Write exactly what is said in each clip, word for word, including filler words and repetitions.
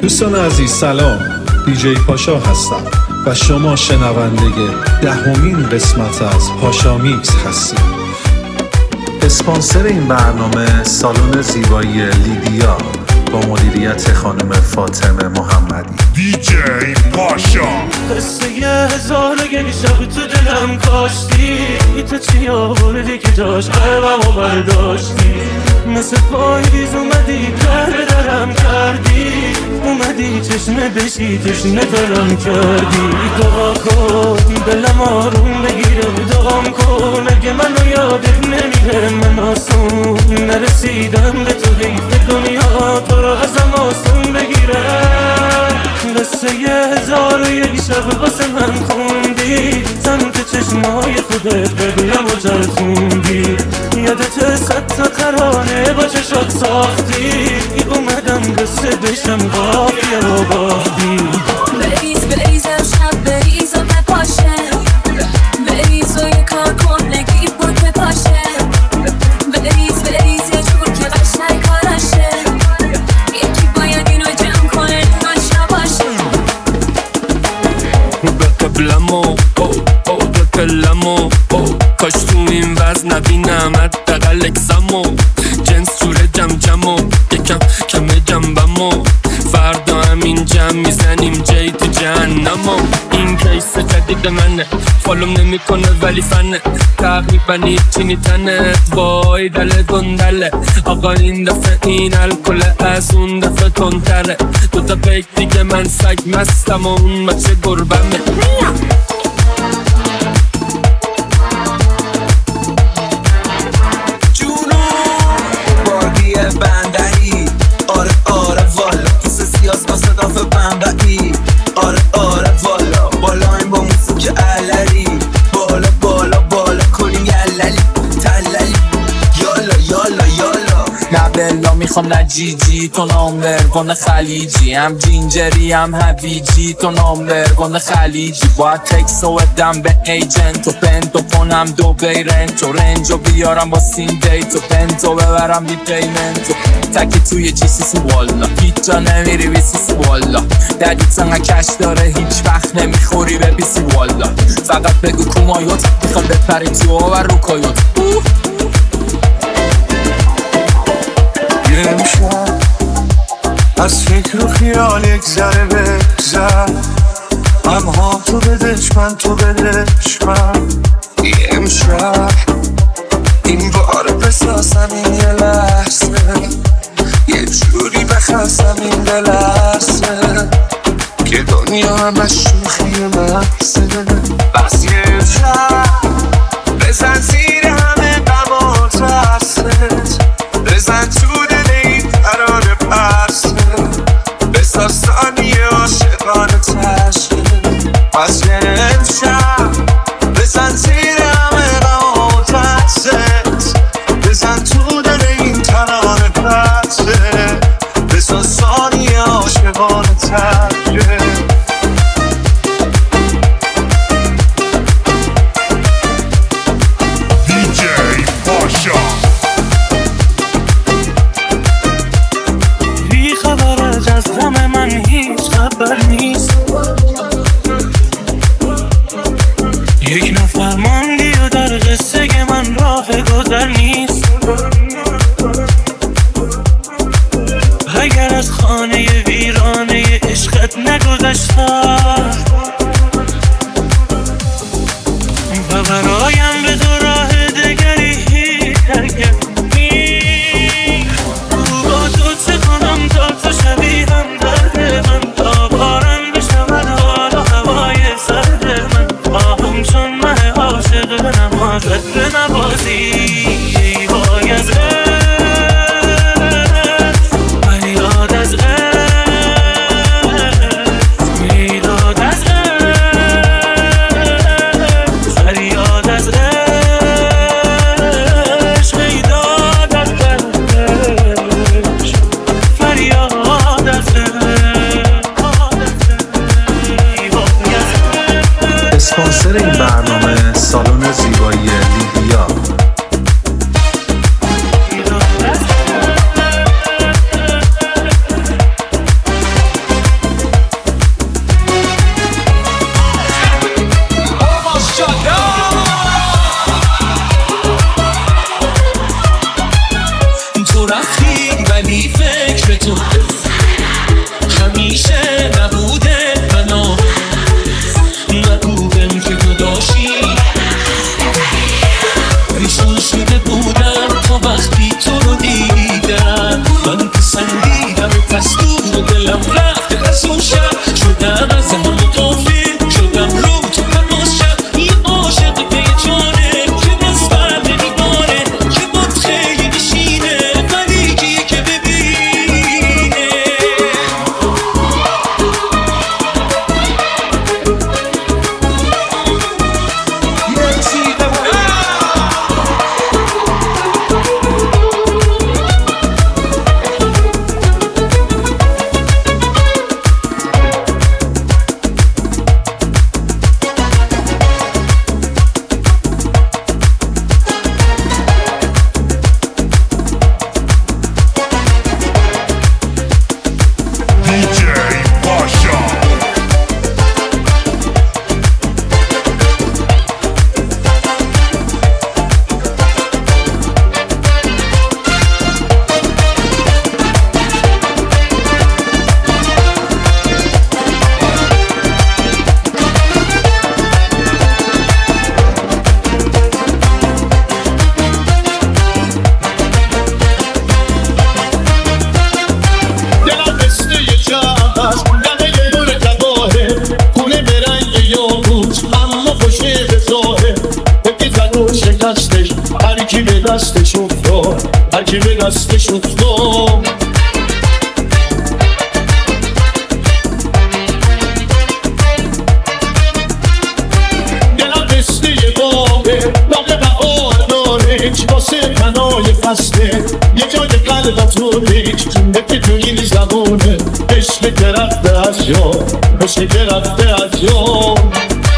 دوستان عزیز سلام، دیجی پاشا هستم و شما شنونده دهمین قسمت از پاشا میکس هستید. اسپانسر این برنامه سالن زیبایی لیدیا با مدیریت خانم فاطمه محمدی. دیجی پاشا. قصه یه هزار و یک شب تو دلم کاشتی، تو چی آوردی که جاش قلبمو برداشتی، مثل پاییز اومدی در درم کردی، اومدی چشمه بشی تشنه دلم کردی. دعا کن دلم آروم بگیره، دعام کن اگه منو یادت نمیره، من آسون نرسیدم به تو، حیف دنیا تو رو ازم آسون بگیره. قصه یه هزار و یک شب واسه من خوندی، سمت چشمای خودت ببینم و چرخوندی، یادت صد تا ترانه با چشات ساختی، اومدم قصه بشم قافیه و باختی. بریز بریز امشب بریز و بپاشه، بریز و یه کار کن نگی بود بپاشه، بریز بریز یه جور که قشنگ کارشه، یکی باید اینو جمع کنه ناش نباشه. به قبلمو به قلمو کاش تو این وزن نبینم حداقل اکسمو، جنس جوره جم جمو یکم کم جنبمو، فردا همین جمع میزنیم جای تو جهنمو. این کیس جدید منه، فالوم نمی کنه ولی فنه، تقریبا هیچی نیتنه، وای دل گندله آقا این دفعه این الکل از اون دفعه تندتره، دوتا بیک دیگه من سگ مستم و اون بچه گربمه. بندری آره آره والا، کیسه سیاس با صداف بمبئی، آره آره والا، بالا این با موسیقی علری، بالا بالا بالا کنیم یللی تللی، یالا یالا یالا. نه بلا میخوام نه جی جی تو نامبرگون خلیجی، هم جینجری هم هویجی تو نامبرگون خلیجی، باید تکس و بدم به ایجنت و پنتو کنم دو بیرنت و رنج و بیارم با سین دیت و پنتو ببرم بی پیمنت و تکی توی جی سی سی والا، هیچ جا نمیری بی سی سی والا، دردیت سنگه کش داره هیچ وقت نمیخوری به بی سی والا، فقط بگو کومایوت میخواد بپری تو و روکایوت. یه امشب از فکر و خیال یک ذره بگذر، غمها تو بدش من تو بدش من، یه امشب این بار بسازم این یه لحظه، یه جوری بخستم این لحظه که دنیا همش شوخی محضه. بس یه امشب بزن زیر همه غم و ترست، بزن تو دل این ترانه پرسه، بساز ثانیه عاشقانه تشه. پس یه امشب بزن زیر همه غم و ترست، بزن تو دل این ترانه پرسه، بساز ثانیه عاشقانه تشه. دیجی پاشا. از غم من هیچ خبر نیست، یک نفر ماندی و در قصه من راه گذر نیست، اگر از خانه ویرانه عشقت نگذشتم و برایم به تو راه دگری ترکم نیست، با تو چه کنم تا تو شبیه هم درد من، تا بارم بشود حال و هوای سرد من، آهم چون مه عاشق نمازت به نوازی، ای وای از فریاد از میلاد از فریاد از عشق، میداد از فریاد از اسپانسر این برنامه سالن زیبایی لیدیا. رفتی ولی فکر تو همیشه نبوده منو نگو بهم که تو داشتی پریشون شده بودم تا وقتی تو رو دیدم من پسندیدم پس دور دلم رفته از اون شب شدم از هم غافل شدم رو تو تماس شب یه عاشق پی جانه که دست بر نمیباره که باد خیلی بشینه ولی کیه که ببینه یه چیزه دستش افتاد هر کی به دستش افتاد دلم مثل یه باغه باغ بهار داره چی واسه پناه فصله یه جای قلبم تو ریک یکی تو این زبونه عشق که رفته از یاد عشق که رفته از یاد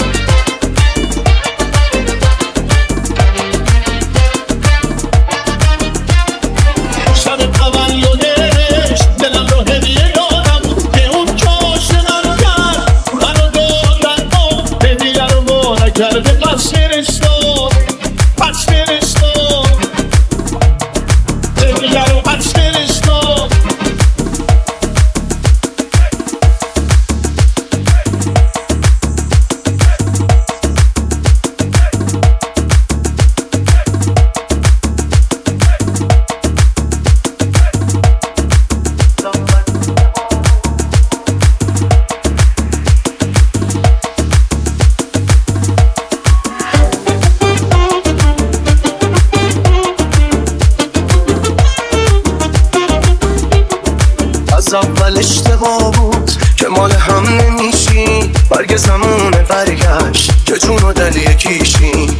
از اول اشتباه بود که مال هم نمیشی برگ زمونه برگشت که جون و دل یکیشی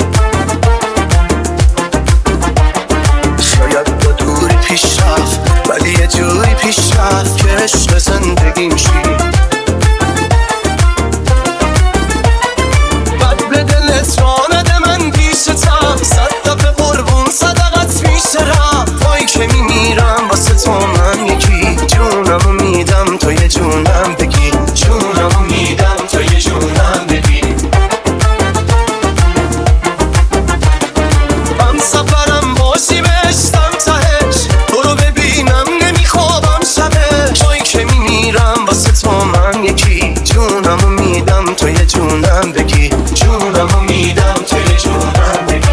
شاید با دوری پیش رفت ولی یه جوری پیش رفت که عشق زندگیم شی بد به دلت را نده من پیشتم صد دفعه قربون صدقت میشرم وای که میمیرم واسه تو من یکی جونمو میدم تو یه جونم بگی جونمو میدم تو یه جونم بگی من سفرم باشی بشتم تهش تو رو ببینم نمیخوابم شبش توی که میمیرم واسه تو من یکی جونمو میدم تو یه جونم بگی جونمو میدم تو یه جونم بگی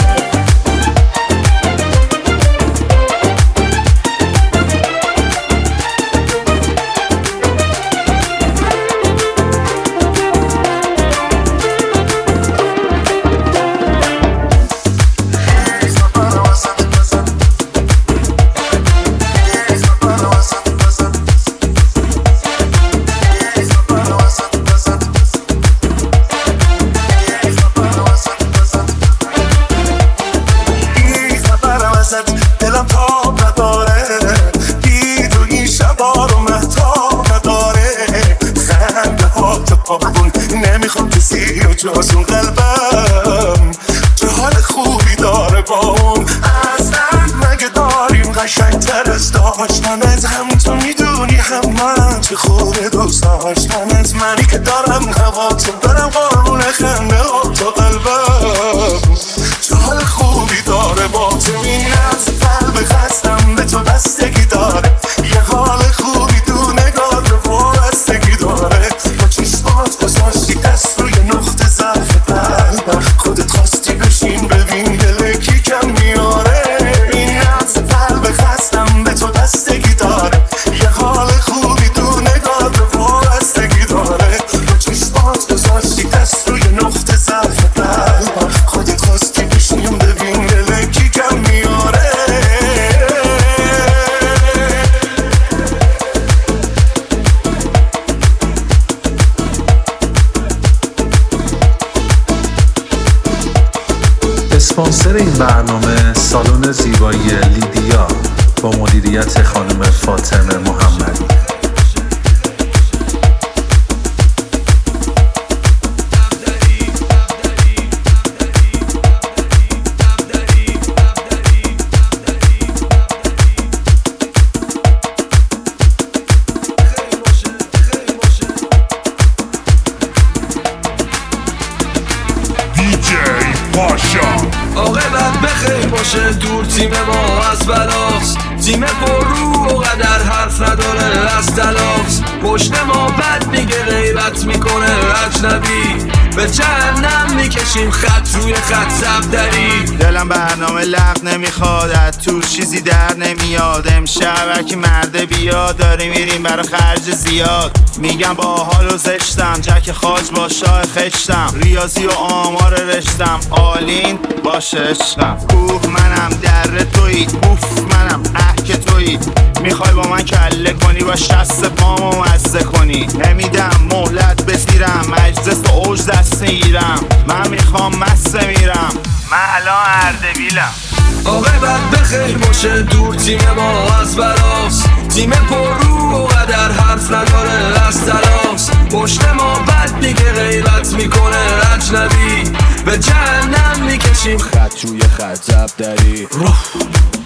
دلم تاب نداره دیدوی شبا رو محتاب نداره خنده ها تو پاکون نمیخوام کسی رو جز اون قلبم تو حال خوبی داره با اون اصلا مگه داریم قشنگ تر از داشتنت هم تو میدونی هم من چه خوبه دوست داشتنت منی که دارم هوا تو برم قربون خنده ها تو قلبم تو حال خوبی داره با تو این از قلب خستم برنامه سالن زیبایی لیدیا با مدیریت خانم فاطمه محمدی. عاقبت بخیر باشه دور تیم ما از بلاست، تیم پر رو و قدر حرف نداره از تلاست، پشت ما بد میگه غیبت میکنه اجنبی، به جهنم میکشیم خط روی خط صفدری. دلم برنامه لغ نمیخواد از تو چیزی در نمیاد، امشب هرکی مرده بیاد داری میریم برا خرج زیاد، میگم با حال و زشتم جک خاج با شاه خشتم، ریاضی و آمار رشتم آلین باشه عشقم، کوه منم در تویی اوف منم احک تویی، میخوای با من کله کنی با شست پامو مزه کنی، نمیدم مهلت بسیرم مجلس و اوج دست میگیرم، من میخوام مسته میرم من الان اردبیلم. عاقبت بخیر باشه دور تیم ما از بلاست، تیم پر رو و قدر حرف نداره از تلاست، پشت ما بد میگه غیبت میکنه اجنبی، به جهنم میکشیم خط روی خط زبدری.